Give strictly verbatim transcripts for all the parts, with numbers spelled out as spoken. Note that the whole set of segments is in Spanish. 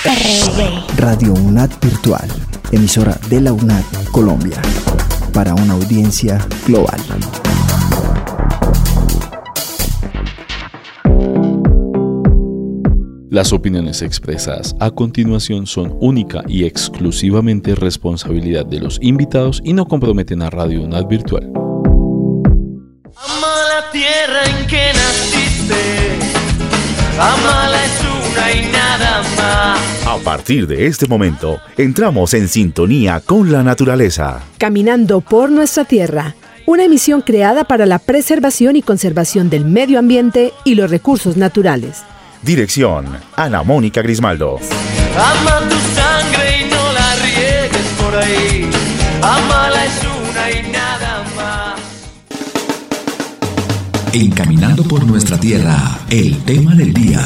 R V. Radio UNAD Virtual, emisora de la UNAD Colombia, para una audiencia global. Las opiniones expresadas a continuación son única y exclusivamente responsabilidad de los invitados y no comprometen a Radio UNAD Virtual. Ama la tierra en que naciste, amala es una y nada más. A partir de este momento, entramos en sintonía con la naturaleza. Caminando por nuestra tierra, una emisión creada para la preservación y conservación del medio ambiente y los recursos naturales. Dirección, Ana Mónica Grismaldo. Ama tu sangre y no la riegues por ahí. Amala es una y nada más. En Caminando por nuestra tierra, el tema del día.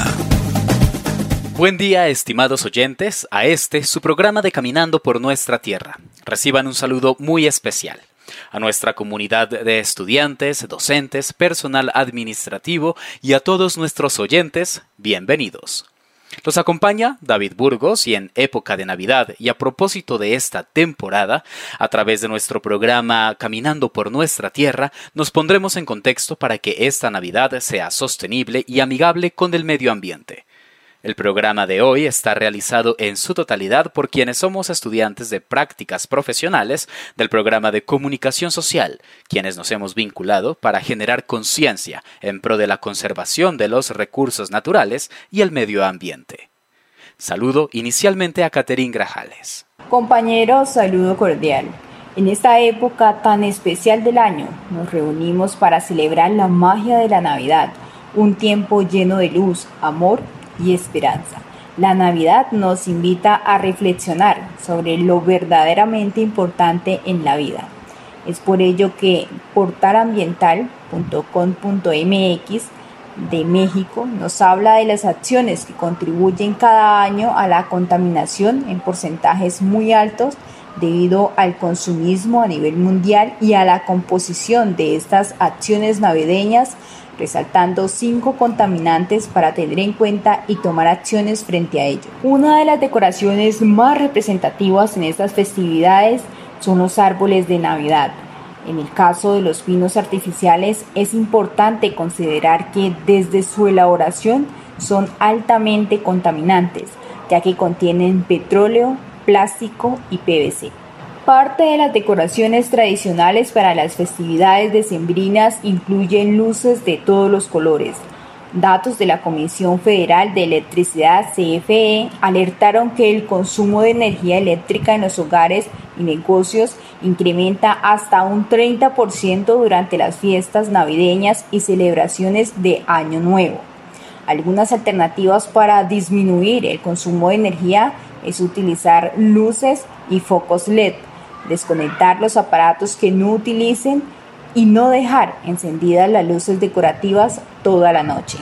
Buen día, estimados oyentes, a este, su programa de Caminando por nuestra tierra. Reciban un saludo muy especial a nuestra comunidad de estudiantes, docentes, personal administrativo y a todos nuestros oyentes, bienvenidos. Los acompaña David Burgos y en época de Navidad y a propósito de esta temporada, a través de nuestro programa Caminando por nuestra tierra, nos pondremos en contexto para que esta Navidad sea sostenible y amigable con el medio ambiente. El programa de hoy está realizado en su totalidad por quienes somos estudiantes de prácticas profesionales del programa de comunicación social, quienes nos hemos vinculado para generar conciencia en pro de la conservación de los recursos naturales y el medio ambiente. Saludo inicialmente a Caterín Grajales. Compañeros, saludo cordial. En esta época tan especial del año, nos reunimos para celebrar la magia de la Navidad, un tiempo lleno de luz, amor y esperanza. La Navidad nos invita a reflexionar sobre lo verdaderamente importante en la vida. Es por ello que portal ambiental punto com punto m x de México nos habla de las acciones que contribuyen cada año a la contaminación en porcentajes muy altos debido al consumismo a nivel mundial y a la composición de estas acciones navideñas, resaltando cinco contaminantes para tener en cuenta y tomar acciones frente a ello. Una de las decoraciones más representativas en estas festividades son los árboles de Navidad. En el caso de los pinos artificiales, es importante considerar que desde su elaboración son altamente contaminantes, ya que contienen petróleo, plástico y P V C. Parte de las decoraciones tradicionales para las festividades decembrinas incluyen luces de todos los colores. Datos de la Comisión Federal de Electricidad C F E alertaron que el consumo de energía eléctrica en los hogares y negocios incrementa hasta un treinta por ciento durante las fiestas navideñas y celebraciones de Año Nuevo. Algunas alternativas para disminuir el consumo de energía es utilizar luces y focos L E D, desconectar los aparatos que no utilicen y no dejar encendidas las luces decorativas toda la noche.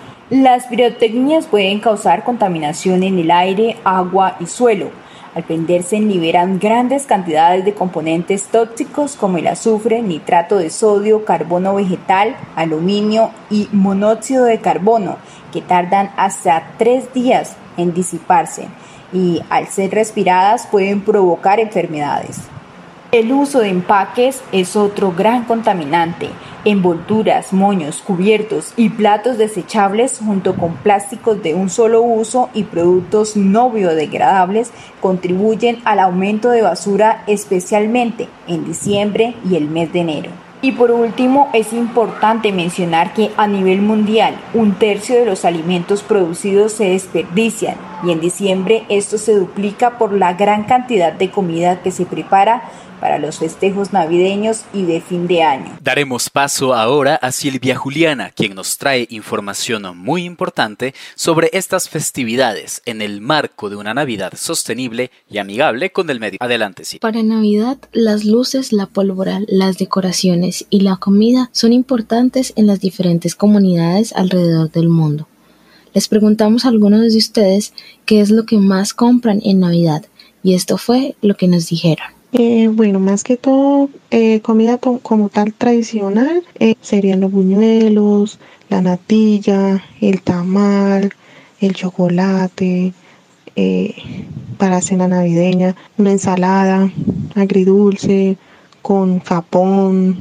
Las pirotecnias pueden causar contaminación en el aire, agua y suelo. Al prenderse liberan grandes cantidades de componentes tóxicos como el azufre, nitrato de sodio, carbono vegetal, aluminio y monóxido de carbono, que tardan hasta tres días en disiparse y al ser respiradas pueden provocar enfermedades. El uso de empaques es otro gran contaminante. Envolturas, moños, cubiertos y platos desechables junto con plásticos de un solo uso y productos no biodegradables contribuyen al aumento de basura, especialmente en diciembre y el mes de enero. Y por último, es importante mencionar que a nivel mundial un tercio de los alimentos producidos se desperdician y en diciembre esto se duplica por la gran cantidad de comida que se prepara para los festejos navideños y de fin de año. Daremos paso ahora a Silvia Juliana, quien nos trae información muy importante sobre estas festividades en el marco de una Navidad sostenible y amigable con el medio. Adelante, Silvia. Para Navidad, las luces, la pólvora, las decoraciones y la comida son importantes en las diferentes comunidades alrededor del mundo. Les preguntamos a algunos de ustedes qué es lo que más compran en Navidad y esto fue lo que nos dijeron. Eh, bueno, más que todo, eh, comida to- como tal tradicional, eh, serían los buñuelos, la natilla, el tamal, el chocolate, eh, para cena navideña, una ensalada agridulce con capón.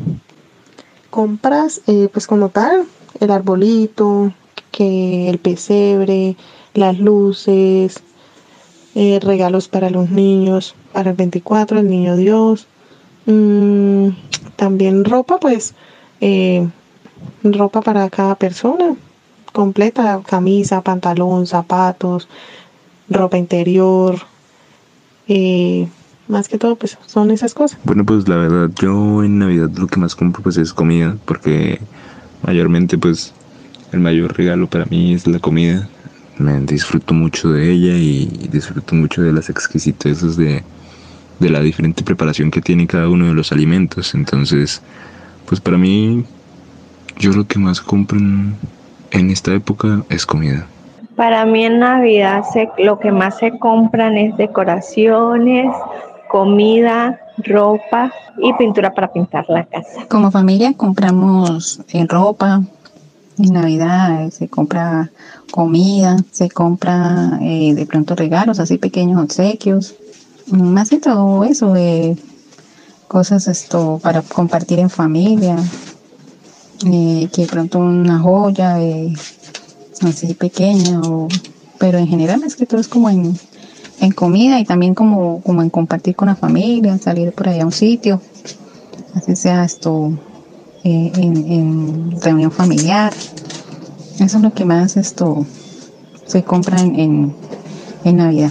Compras eh, pues como tal el arbolito, que el pesebre, las luces, eh, regalos para los niños, para el veinticuatro, el niño Dios. Mm, también ropa, pues eh, ropa para cada persona, completa, camisa, pantalón, zapatos, ropa interior, eh, más que todo pues son esas cosas. Bueno, pues la verdad yo en Navidad lo que más compro pues es comida, porque mayormente pues el mayor regalo para mí es la comida. Me disfruto mucho de ella y disfruto mucho de las exquisiteces de, de la diferente preparación que tiene cada uno de los alimentos. Entonces, pues para mí, yo lo que más compro en, en esta época es comida. Para mí en Navidad se, lo que más se compran es decoraciones, comida, ropa y pintura para pintar la casa. Como familia compramos eh, ropa. En Navidad se compra comida, se compra eh, de pronto regalos, así pequeños obsequios, más que todo eso, eh, cosas esto para compartir en familia, eh, que de pronto una joya eh, así pequeña, o, pero en general es que todo es como en, en comida y también como, como en compartir con la familia, salir por ahí a un sitio, así sea esto. Eh, en, en reunión familiar. Eso es lo que más esto se compra en, en, en Navidad.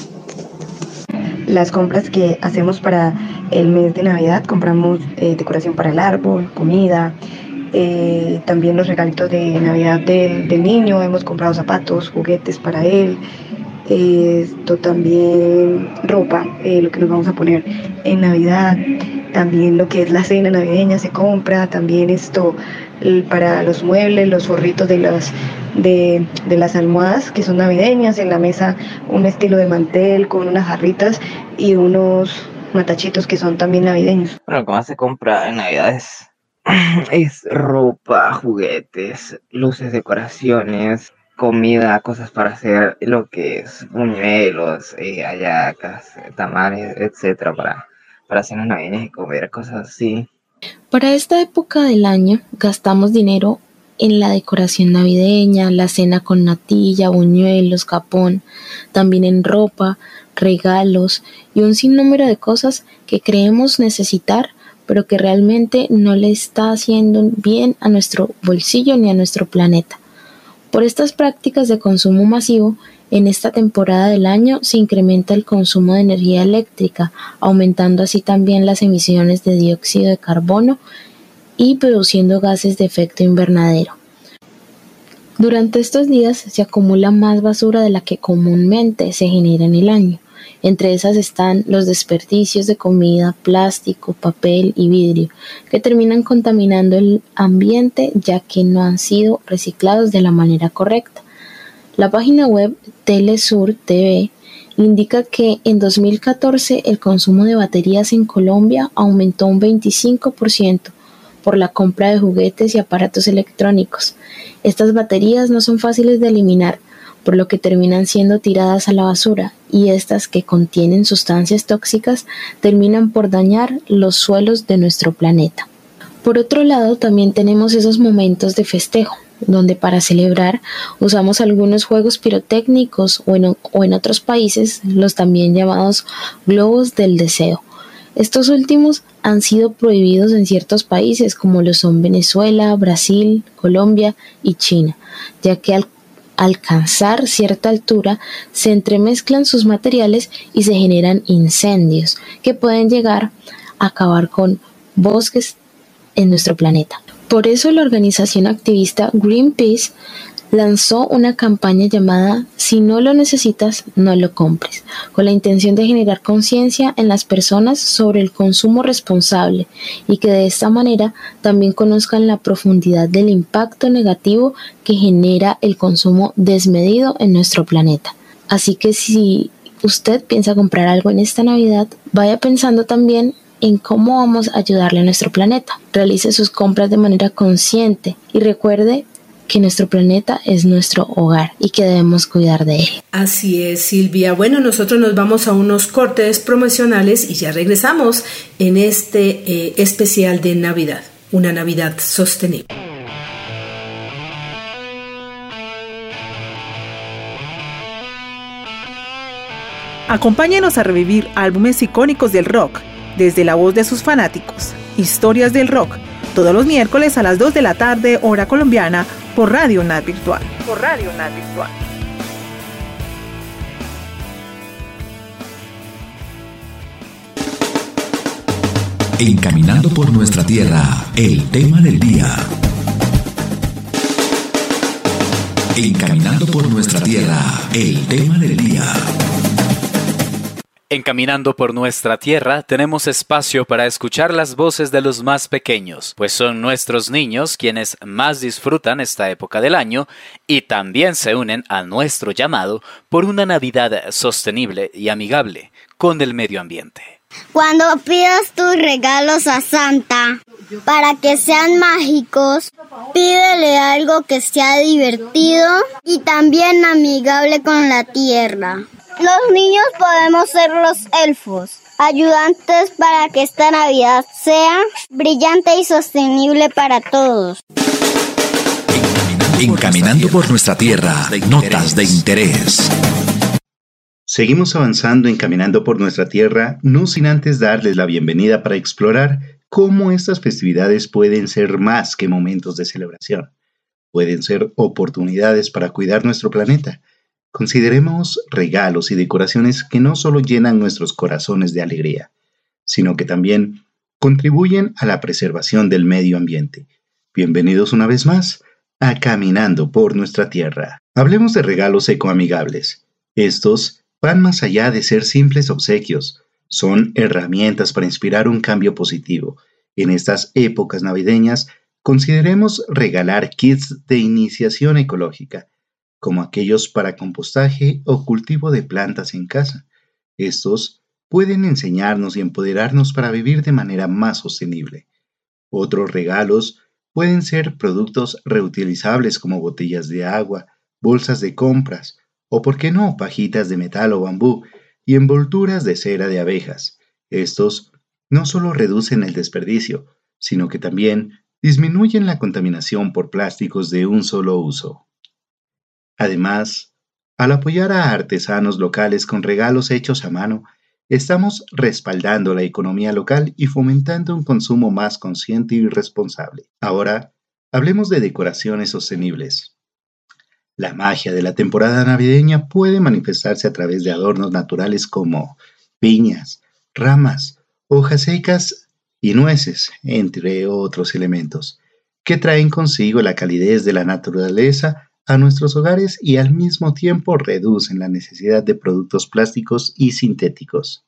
Las compras que hacemos para el mes de Navidad, compramos eh, decoración para el árbol, comida, eh, también los regalitos de Navidad del, del niño, hemos comprado zapatos, juguetes para él, eh, esto también ropa, eh, lo que nos vamos a poner en Navidad. También lo que es la cena navideña se compra, también esto para los muebles, los forritos de las, de, de las almohadas que son navideñas, en la mesa un estilo de mantel con unas jarritas y unos matachitos que son también navideños. Bueno, lo que más se compra en Navidad es, es ropa, juguetes, luces, decoraciones, comida, cosas para hacer, lo que es buñuelos, eh, hallacas, tamales, etcétera, para para cenas navideñas y comer, cosas así. Para esta época del año gastamos dinero en la decoración navideña, la cena con natilla, buñuelos, capón, también en ropa, regalos y un sinnúmero de cosas que creemos necesitar, pero que realmente no le está haciendo bien a nuestro bolsillo ni a nuestro planeta. Por estas prácticas de consumo masivo, en esta temporada del año se incrementa el consumo de energía eléctrica, aumentando así también las emisiones de dióxido de carbono y produciendo gases de efecto invernadero. Durante estos días se acumula más basura de la que comúnmente se genera en el año. Entre esas están los desperdicios de comida, plástico, papel y vidrio, que terminan contaminando el ambiente ya que no han sido reciclados de la manera correcta. La página web Telesur T V indica que en dos mil catorce el consumo de baterías en Colombia aumentó un veinticinco por ciento por la compra de juguetes y aparatos electrónicos. Estas baterías no son fáciles de eliminar, por lo que terminan siendo tiradas a la basura, y estas que contienen sustancias tóxicas terminan por dañar los suelos de nuestro planeta. Por otro lado, también tenemos esos momentos de festejo, donde para celebrar usamos algunos juegos pirotécnicos o en, o en otros países los también llamados globos del deseo. Estos últimos han sido prohibidos en ciertos países como lo son Venezuela, Brasil, Colombia y China, ya que al alcanzar cierta altura se entremezclan sus materiales y se generan incendios que pueden llegar a acabar con bosques en nuestro planeta. Por eso la organización activista Greenpeace lanzó una campaña llamada Si no lo necesitas, no lo compres, con la intención de generar conciencia en las personas sobre el consumo responsable y que de esta manera también conozcan la profundidad del impacto negativo que genera el consumo desmedido en nuestro planeta. Así que si usted piensa comprar algo en esta Navidad, vaya pensando también en cómo vamos a ayudarle a nuestro planeta. Realice sus compras de manera consciente y recuerde que nuestro planeta es nuestro hogar y que debemos cuidar de él. Así es, Silvia. Bueno, nosotros nos vamos a unos cortes promocionales y ya regresamos en este eh, especial de Navidad, una Navidad sostenible. Acompáñenos a revivir álbumes icónicos del rock, desde la voz de sus fanáticos. Historias del rock, todos los miércoles a las dos de la tarde, hora colombiana, por Radio N A T Virtual. Por Radio N A T Virtual. Encaminando por nuestra tierra, el tema del día. Encaminando por nuestra tierra, el tema del día. Encaminando por nuestra tierra, tenemos espacio para escuchar las voces de los más pequeños, pues son nuestros niños quienes más disfrutan esta época del año y también se unen a nuestro llamado por una Navidad sostenible y amigable con el medio ambiente. Cuando pidas tus regalos a Santa, para que sean mágicos, pídele algo que sea divertido y también amigable con la tierra. Los niños podemos ser los elfos, ayudantes para que esta Navidad sea brillante y sostenible para todos. Encaminando por nuestra tierra, notas de interés. Seguimos avanzando en Caminando por nuestra tierra, no sin antes darles la bienvenida para explorar cómo estas festividades pueden ser más que momentos de celebración. Pueden ser oportunidades para cuidar nuestro planeta. Consideremos regalos y decoraciones que no solo llenan nuestros corazones de alegría, sino que también contribuyen a la preservación del medio ambiente. Bienvenidos una vez más a Caminando por nuestra tierra. Hablemos de regalos ecoamigables. Estos van más allá de ser simples obsequios. Son herramientas para inspirar un cambio positivo. En estas épocas navideñas, consideremos regalar kits de iniciación ecológica, como aquellos para compostaje o cultivo de plantas en casa. Estos pueden enseñarnos y empoderarnos para vivir de manera más sostenible. Otros regalos pueden ser productos reutilizables como botellas de agua, bolsas de compras, o por qué no, pajitas de metal o bambú y envolturas de cera de abejas. Estos no solo reducen el desperdicio, sino que también disminuyen la contaminación por plásticos de un solo uso. Además, al apoyar a artesanos locales con regalos hechos a mano, estamos respaldando la economía local y fomentando un consumo más consciente y responsable. Ahora, hablemos de decoraciones sostenibles. La magia de la temporada navideña puede manifestarse a través de adornos naturales como piñas, ramas, hojas secas y nueces, entre otros elementos, que traen consigo la calidez de la naturaleza a nuestros hogares y al mismo tiempo reducen la necesidad de productos plásticos y sintéticos.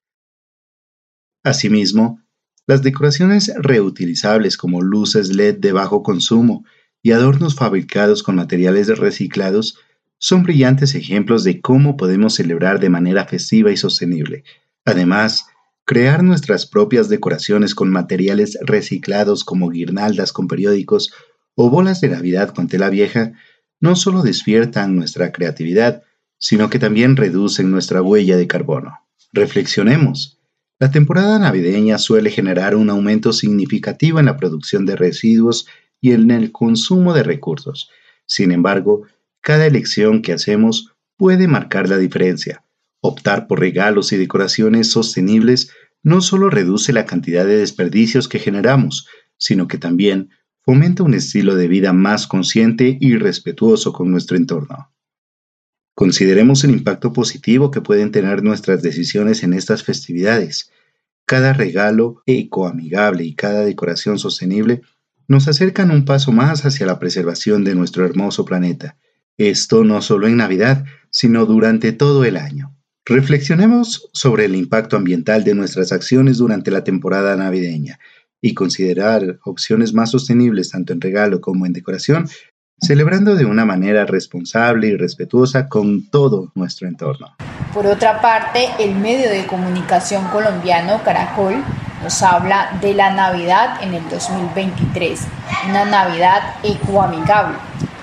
Asimismo, las decoraciones reutilizables como luces L E D de bajo consumo y adornos fabricados con materiales reciclados son brillantes ejemplos de cómo podemos celebrar de manera festiva y sostenible. Además, crear nuestras propias decoraciones con materiales reciclados como guirnaldas con periódicos o bolas de Navidad con tela vieja no solo despiertan nuestra creatividad, sino que también reducen nuestra huella de carbono. Reflexionemos. La temporada navideña suele generar un aumento significativo en la producción de residuos y en el consumo de recursos. Sin embargo, cada elección que hacemos puede marcar la diferencia. Optar por regalos y decoraciones sostenibles no solo reduce la cantidad de desperdicios que generamos, sino que también fomenta un estilo de vida más consciente y respetuoso con nuestro entorno. Consideremos el impacto positivo que pueden tener nuestras decisiones en estas festividades. Cada regalo ecoamigable y cada decoración sostenible nos acercan un paso más hacia la preservación de nuestro hermoso planeta. Esto no solo en Navidad, sino durante todo el año. Reflexionemos sobre el impacto ambiental de nuestras acciones durante la temporada navideña y considerar opciones más sostenibles tanto en regalo como en decoración, celebrando de una manera responsable y respetuosa con todo nuestro entorno. Por otra parte, el medio de comunicación colombiano Caracol nos habla de la Navidad en el dos mil veintitrés, una Navidad ecoamigable.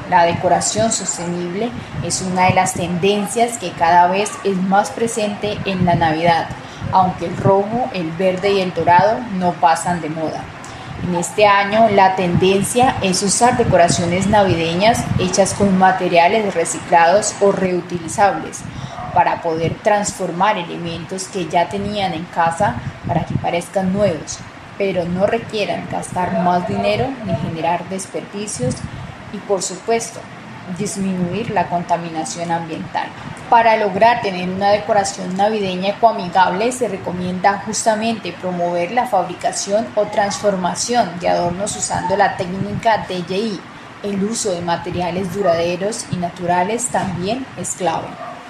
La decoración sostenible es una de las tendencias que cada vez es más presente en la Navidad, aunque el rojo, el verde y el dorado no pasan de moda. En este año la tendencia es usar decoraciones navideñas hechas con materiales reciclados o reutilizables para poder transformar elementos que ya tenían en casa para que parezcan nuevos, pero no requieran gastar más dinero ni generar desperdicios y, por supuesto, disminuir la contaminación ambiental. Para lograr tener una decoración navideña ecoamigable se recomienda justamente promover la fabricación o transformación de adornos usando la técnica D J I. El uso de materiales duraderos y naturales también es clave.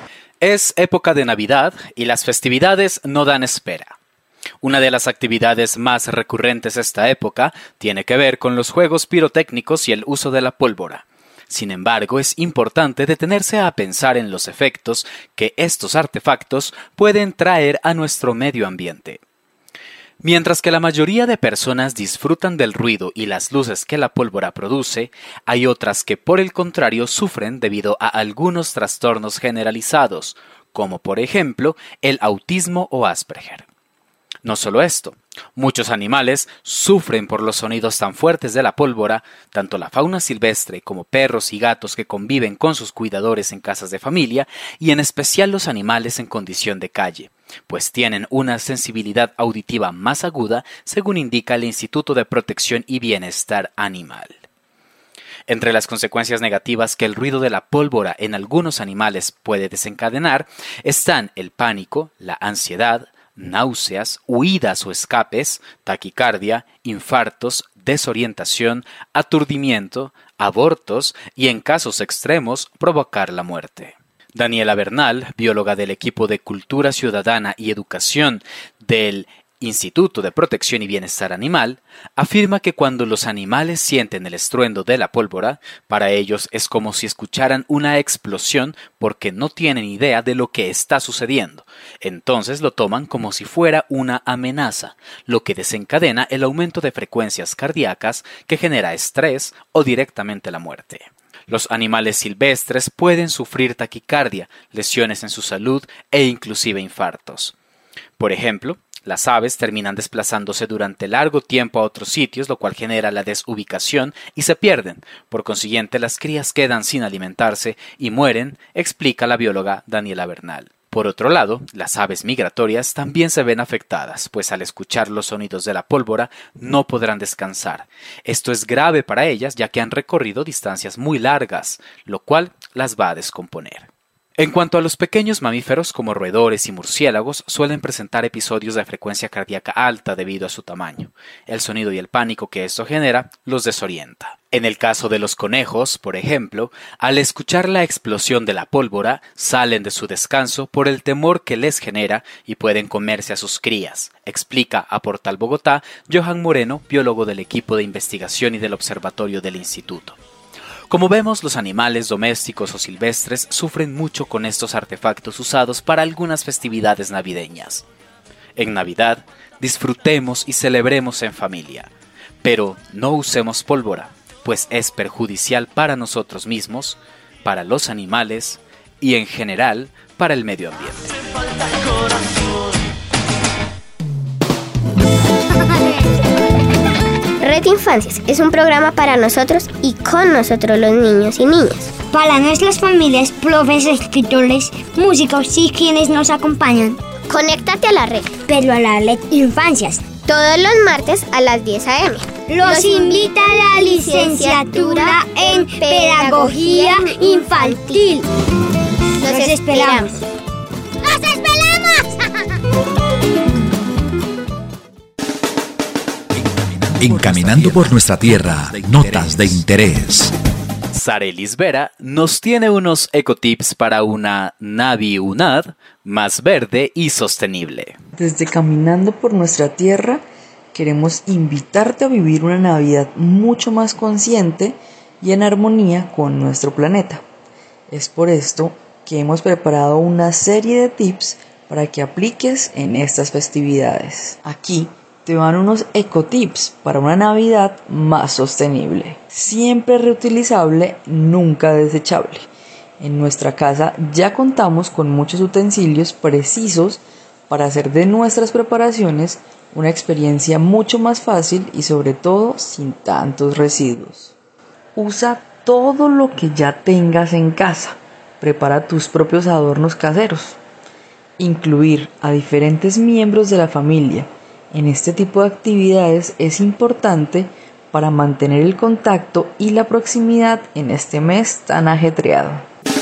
Es época de Navidad y las festividades no dan espera. Una de las actividades más recurrentes esta época tiene que ver con los juegos pirotécnicos y el uso de la pólvora. Sin embargo, es importante detenerse a pensar en los efectos que estos artefactos pueden traer a nuestro medio ambiente. Mientras que la mayoría de personas disfrutan del ruido y las luces que la pólvora produce, hay otras que por el contrario sufren debido a algunos trastornos generalizados, como por ejemplo el autismo o Asperger. No solo esto, muchos animales sufren por los sonidos tan fuertes de la pólvora, tanto la fauna silvestre como perros y gatos que conviven con sus cuidadores en casas de familia, y en especial los animales en condición de calle, pues tienen una sensibilidad auditiva más aguda, según indica el Instituto de Protección y Bienestar Animal. Entre las consecuencias negativas que el ruido de la pólvora en algunos animales puede desencadenar están el pánico, la ansiedad, náuseas, huidas o escapes, taquicardia, infartos, desorientación, aturdimiento, abortos y, en casos extremos, provocar la muerte. Daniela Bernal, bióloga del equipo de Cultura Ciudadana y Educación del Instituto de Protección y Bienestar Animal, afirma que cuando los animales sienten el estruendo de la pólvora, para ellos es como si escucharan una explosión porque no tienen idea de lo que está sucediendo. Entonces lo toman como si fuera una amenaza, lo que desencadena el aumento de frecuencias cardíacas que genera estrés o directamente la muerte. Los animales silvestres pueden sufrir taquicardia, lesiones en su salud e inclusive infartos. Por ejemplo, las aves terminan desplazándose durante largo tiempo a otros sitios, lo cual genera la desubicación y se pierden. Por consiguiente, las crías quedan sin alimentarse y mueren, explica la bióloga Daniela Bernal. Por otro lado, las aves migratorias también se ven afectadas, pues al escuchar los sonidos de la pólvora no podrán descansar. Esto es grave para ellas, ya que han recorrido distancias muy largas, lo cual las va a descomponer. En cuanto a los pequeños mamíferos como roedores y murciélagos, suelen presentar episodios de frecuencia cardíaca alta debido a su tamaño. El sonido y el pánico que esto genera los desorienta. En el caso de los conejos, por ejemplo, al escuchar la explosión de la pólvora, salen de su descanso por el temor que les genera y pueden comerse a sus crías, explica a Portal Bogotá Johan Moreno, biólogo del equipo de investigación y del observatorio del instituto. Como vemos, los animales domésticos o silvestres sufren mucho con estos artefactos usados para algunas festividades navideñas. En Navidad, disfrutemos y celebremos en familia, pero no usemos pólvora, pues es perjudicial para nosotros mismos, para los animales y en general para el medio ambiente. Red Infancias es un programa para nosotros y con nosotros los niños y niñas. Para nuestras familias, profes, escritores, músicos y quienes nos acompañan. Conéctate a la red. Pero a la Red Infancias. Todos los martes a las diez a eme Los, los invita a la licenciatura en Pedagogía Infantil. Los, los esperamos. ¡Los esperamos! Encaminando por nuestra tierra, notas de interés. Sarelis Vera nos tiene unos ecotips para una Navi-UNAD más verde y sostenible. Desde Caminando por nuestra tierra queremos invitarte a vivir una Navidad mucho más consciente y en armonía con nuestro planeta. Es por esto que hemos preparado una serie de tips para que apliques en estas festividades. Aquí te van unos ecotips para una Navidad más sostenible. Siempre reutilizable, nunca desechable. En nuestra casa ya contamos con muchos utensilios precisos para hacer de nuestras preparaciones una experiencia mucho más fácil y sobre todo sin tantos residuos. Usa todo lo que ya tengas en casa. Prepara tus propios adornos caseros. Incluir a diferentes miembros de la familia en este tipo de actividades es importante para mantener el contacto y la proximidad en este mes tan ajetreado.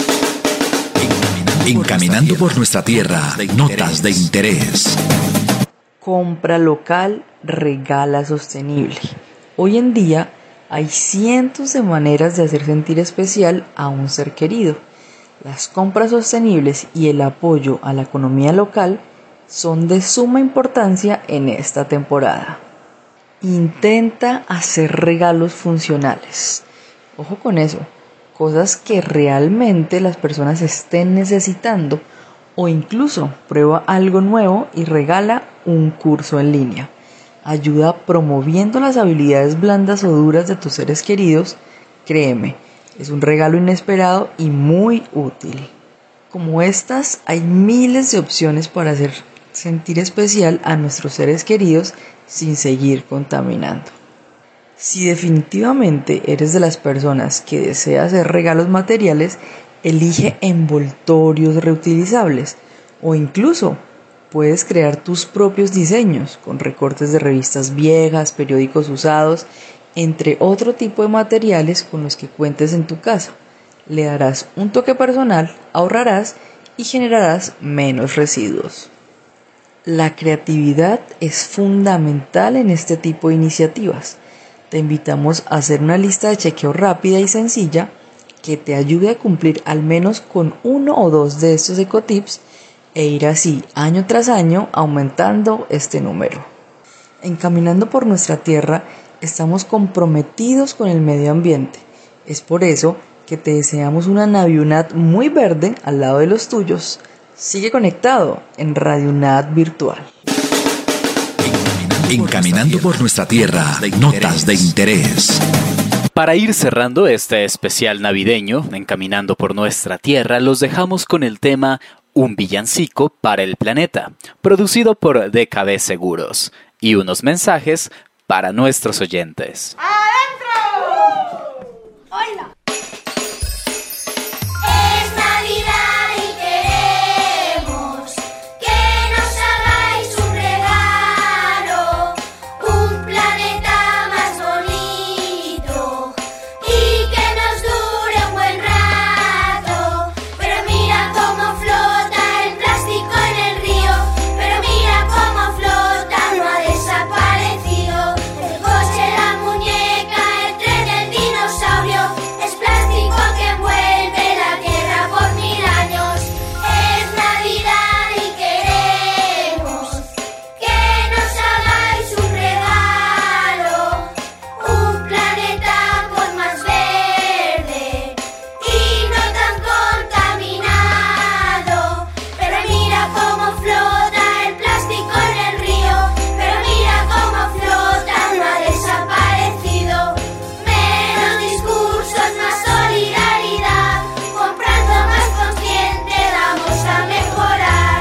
Encaminando por nuestra tierra, notas de interés. Compra local, regala sostenible. Hoy en día hay cientos de maneras de hacer sentir especial a un ser querido. Las compras sostenibles y el apoyo a la economía local son de suma importancia en esta temporada. Intenta hacer regalos funcionales. Ojo con eso, cosas que realmente las personas estén necesitando, o incluso prueba algo nuevo y regala un curso en línea. Ayuda promoviendo las habilidades blandas o duras de tus seres queridos. Créeme, es un regalo inesperado y muy útil. Como estas, hay miles de opciones para hacer sentir especial a nuestros seres queridos sin seguir contaminando. Si definitivamente eres de las personas que desea hacer regalos materiales, elige envoltorios reutilizables o incluso puedes crear tus propios diseños con recortes de revistas viejas, periódicos usados, entre otro tipo de materiales con los que cuentes en tu casa. Le darás un toque personal, ahorrarás y generarás menos residuos. La creatividad es fundamental en este tipo de iniciativas. Te invitamos a hacer una lista de chequeo rápida y sencilla que te ayude a cumplir al menos con uno o dos de estos ecotips e ir así año tras año aumentando este número. Encaminando por nuestra tierra, estamos comprometidos con el medio ambiente. Es por eso que te deseamos una Navidad muy verde al lado de los tuyos. Sigue conectado en Radio Nat Virtual. Encaminando por nuestra tierra, notas de interés. Para ir cerrando este especial navideño, Encaminando por nuestra tierra, los dejamos con el tema Un villancico para el planeta, producido por D K B Seguros, y unos mensajes para nuestros oyentes. ¡Adentro! ¡Hola! Es Navidad y queremos que nos hagáis un regalo, un planeta más bonito y que nos dure un buen rato. Pero mira cómo flota el plástico en el río, pero mira cómo flota, no ha desaparecido. El coche, la muñeca, el tren, el dinosaurio, es plástico que envuelve la tierra por mil años. Es Navidad y queremos que nos hagáis un regalo, un planeta pues más verde y no tan contaminado. Pero mira cómo flota el plástico en el río, pero mira cómo flota, no ha desaparecido. Menos discursos, más solidaridad, comprando más consciente vamos a mejorar.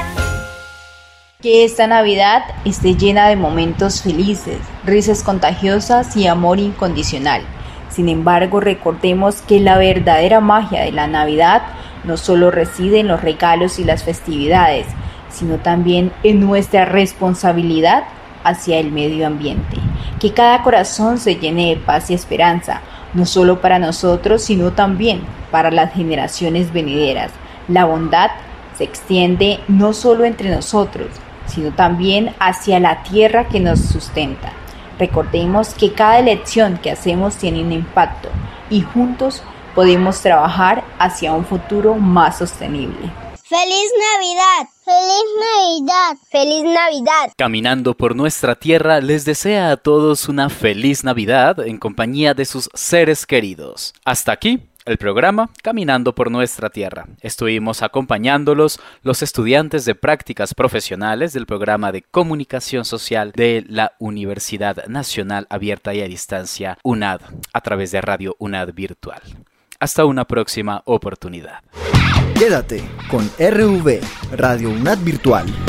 Que esta Navidad esté llena de momentos felices, risas contagiosas y amor incondicional. Sin embargo, recordemos que la verdadera magia de la Navidad no solo reside en los regalos y las festividades, sino también en nuestra responsabilidad hacia el medio ambiente. Que cada corazón se llene de paz y esperanza, no solo para nosotros, sino también para las generaciones venideras. La bondad se extiende no solo entre nosotros, sino también hacia la tierra que nos sustenta. Recordemos que cada elección que hacemos tiene un impacto y juntos podemos trabajar hacia un futuro más sostenible. ¡Feliz Navidad! ¡Feliz Navidad! ¡Feliz Navidad! Caminando por nuestra tierra les desea a todos una feliz Navidad en compañía de sus seres queridos. Hasta aquí el programa Caminando por Nuestra Tierra. Estuvimos acompañándolos los estudiantes de prácticas profesionales del programa de comunicación social de la Universidad Nacional Abierta y a Distancia UNAD a través de Radio UNAD Virtual. Hasta una próxima oportunidad. Quédate con R V, Radio UNAD Virtual.